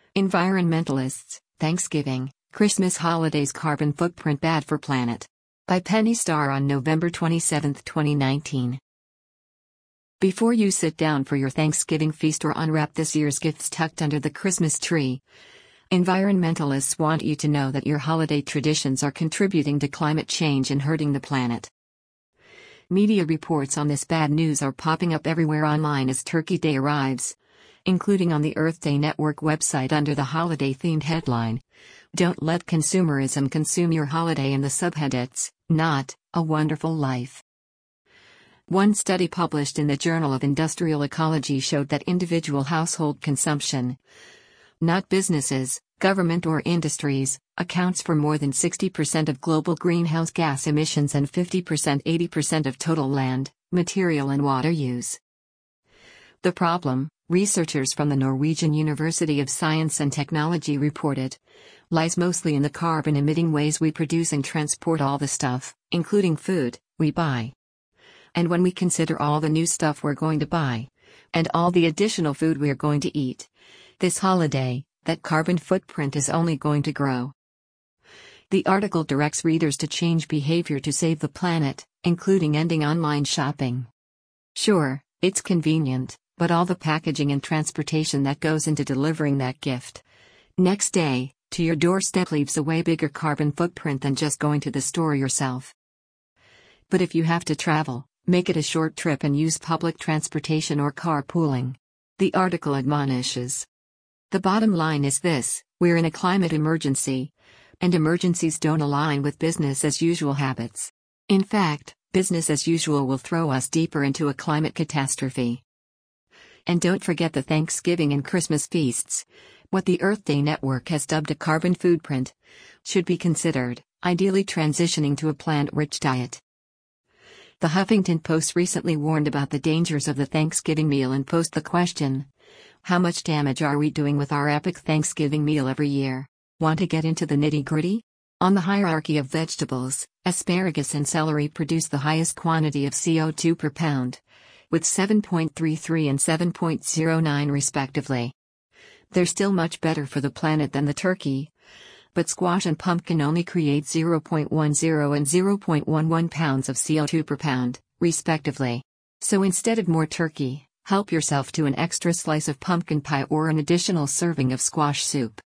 Environmentalists, Thanksgiving, Christmas holidays carbon footprint bad for planet. By Penny Starr on November 27, 2019. Before you sit down for your Thanksgiving feast or unwrap this year's gifts tucked under the Christmas tree, environmentalists want you to know that your holiday traditions are contributing to climate change and hurting the planet. Media reports on this bad news are popping up everywhere online as Turkey Day arrives, including on the Earth Day Network website under the holiday-themed headline, "Don't Let Consumerism Consume Your Holiday," and the subhead, "It's Not a Wonderful Life." One study published in the Journal of Industrial Ecology showed that individual household consumption, not businesses, government or industries, accounts for more than 60% of global greenhouse gas emissions and 80% of total land, material and water use. The problem, researchers from the Norwegian University of Science and Technology reported, lies mostly in the carbon-emitting ways we produce and transport all the stuff, including food, we buy. And when we consider all the new stuff we're going to buy, and all the additional food we're going to eat this holiday, that carbon footprint is only going to grow. The article directs readers to change behavior to save the planet, including ending online shopping. Sure, it's convenient, but all the packaging and transportation that goes into delivering that gift next day to your doorstep leaves a way bigger carbon footprint than just going to the store yourself. But if you have to travel, make it a short trip and use public transportation or carpooling. The article admonishes. The bottom line is this: we're in a climate emergency, and emergencies don't align with business as usual habits. In fact, business as usual will throw us deeper into a climate catastrophe. And don't forget the Thanksgiving and Christmas feasts. What the Earth Day Network has dubbed a carbon footprint should be considered, ideally transitioning to a plant-rich diet. The Huffington Post recently warned about the dangers of the Thanksgiving meal and posed the question, how much damage are we doing with our epic Thanksgiving meal every year? Want to get into the nitty-gritty? On the hierarchy of vegetables, asparagus and celery produce the highest quantity of CO2 per pound, with 7.33 and 7.09 respectively. They're still much better for the planet than the turkey, but squash and pumpkin only create 0.10 and 0.11 pounds of CO2 per pound, respectively. So instead of more turkey, help yourself to an extra slice of pumpkin pie or an additional serving of squash soup.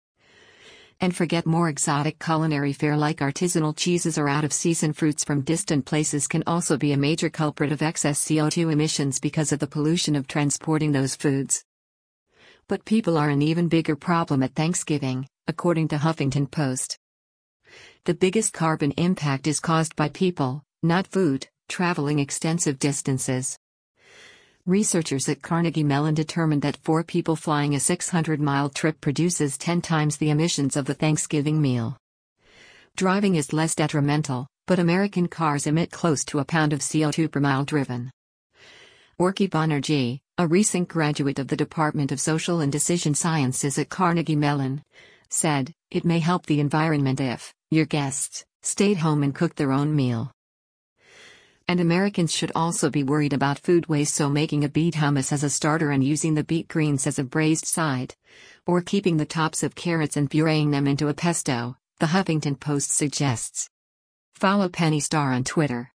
And forget more exotic culinary fare like artisanal cheeses or out-of-season fruits from distant places can also be a major culprit of excess CO2 emissions because of the pollution of transporting those foods. But people are an even bigger problem at Thanksgiving, according to Huffington Post. The biggest carbon impact is caused by people, not food, traveling extensive distances. Researchers at Carnegie Mellon determined that 4 people flying a 600-mile trip produces 10 times the emissions of the Thanksgiving meal. Driving is less detrimental, but American cars emit close to a pound of CO2 per mile driven. Orki Banerjee, a recent graduate of the Department of Social and Decision Sciences at Carnegie Mellon, said, "It may help the environment if your guests stayed home and cooked their own meal." And Americans should also be worried about food waste, so making a beet hummus as a starter and using the beet greens as a braised side, or keeping the tops of carrots and pureeing them into a pesto, the Huffington Post suggests. Follow Penny Starr on Twitter.